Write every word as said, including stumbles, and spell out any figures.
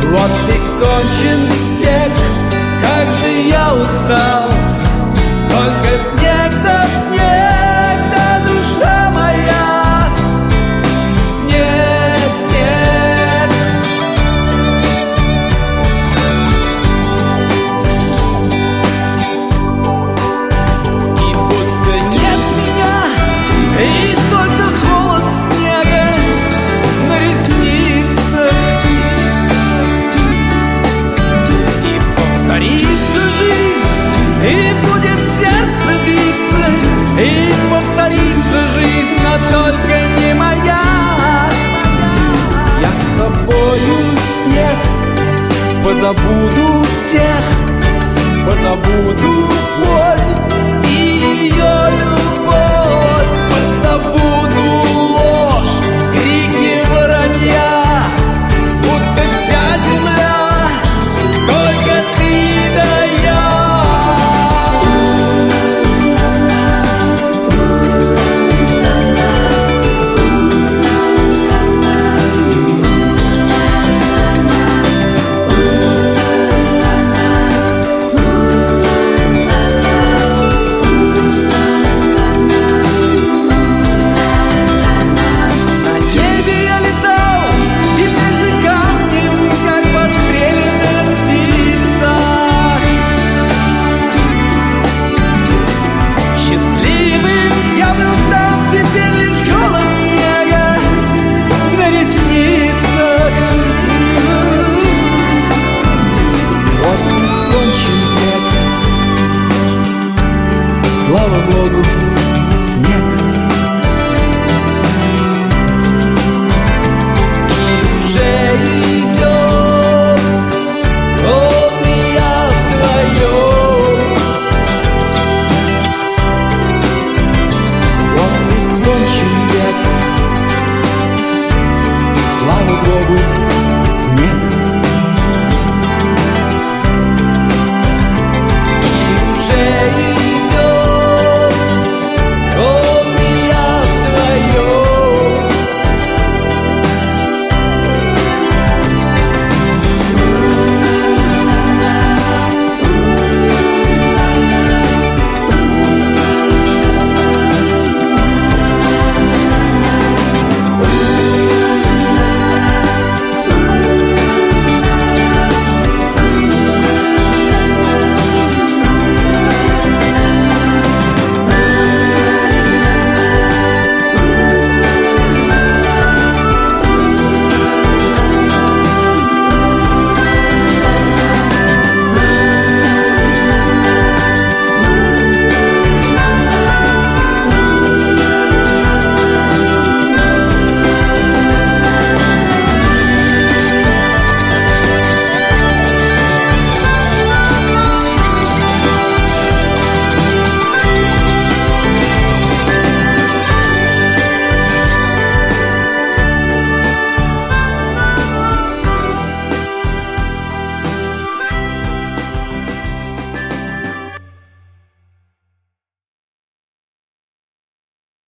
Вот и кончен век, как же я устал. Только снег да снег, да душа моя. Снег, снег. И будто нет меня, и только холод снега на ресницах. И повторится жизнь, и будет сердце биться, и повторится жизнь, но только не моя. Я с тобою, снег, позабуду всех, позабуду боль и ее любовь, позабуду ложь, крики воронья, будто вся земля только ты да я. Слава Богу, снег. И уже идет, вот и я вдвоем. Вот и кончен век. Слава Богу, снег.